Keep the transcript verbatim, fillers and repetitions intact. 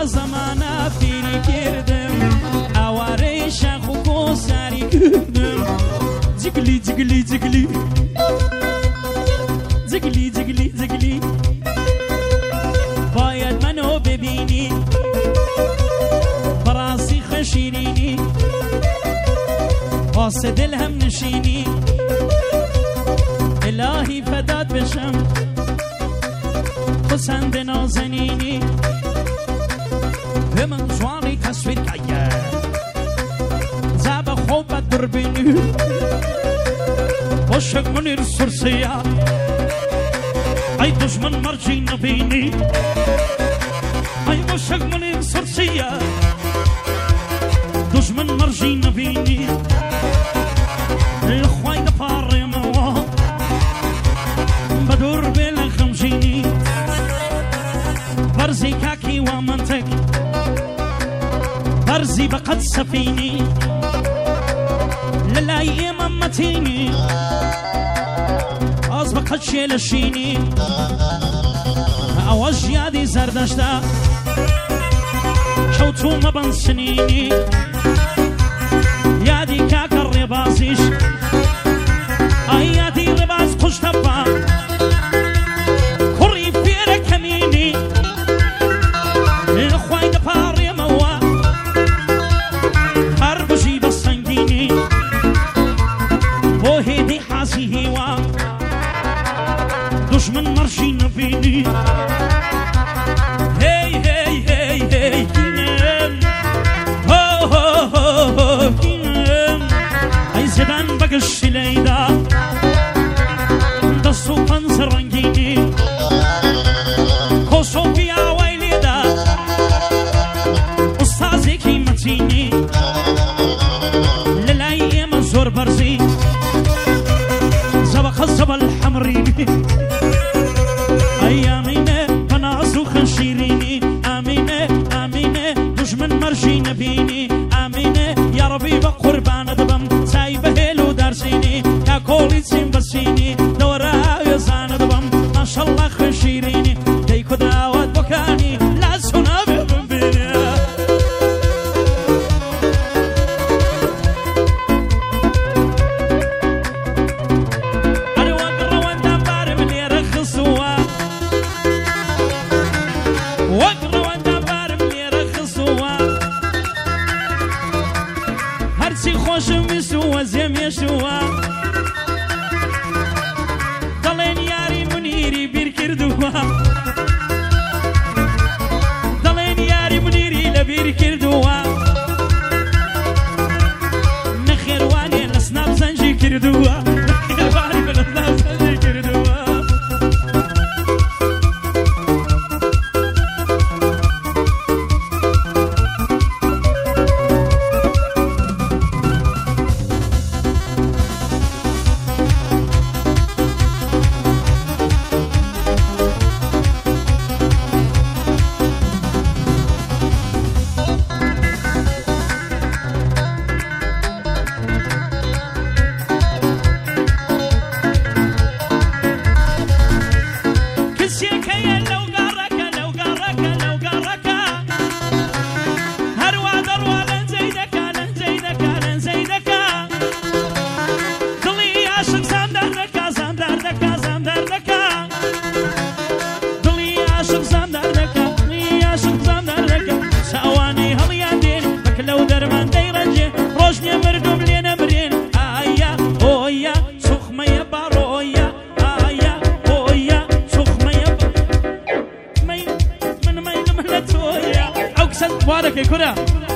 زمانە فێری کردم ئاوارەی شاخ و کۆساری کردم جگلی جگلی جگلی جگلی جگلی جگلی باید منو ببینی براسي خشيريني واسه دل هم نشيني الهي فدات بشم پسند نازنینی به من جوانی تصویر کیه زب خوبت دربینی عاشق منیر سرسیه ای دشمن مرجی نبینی ای عاشق منیر سرسیه دشمن مرجی نبینی الخوای دفاری موا بدور بل خمجینی برزي كاكي ومنطق برزي بقد سفيني للاي ممتيني از بقد شيلشيني اوج يادي زردشتا شوتو مبن سنيني يادي كاك الربازيش اي يادي رباز قش تبا كوري فيرك هميني الخوای دپاری موا هر بجی بسنگینی بو هیدی حاسی هیوا دشمن مرشی نبینی هی هی هی هی کینم هو هو هو هو کینم ای زدن بگش لیدا دستو پنز رنگینی کوسو بیا ویلیدا استازی قیمتینی للائی من زور برزی زبق زبل حمرینی ایامینه بنازو خنشیرینی امینه امینه دشمن مرشی نبینی امینه یا ربی با قربان دبم سای بهلو درسینی یا کولی سیم بسینی دورای زان دبم ماشالله خنشیرینی دیکو دعوت بکنی لازونا ببینی وزم يشوا دلين ياري منيري بيركردوا دلين ياري منيري لبيركردوا نخير واني لسنا بزنجي كردوا نخير واني لسنا بزنجي كردوا وارك يا كرة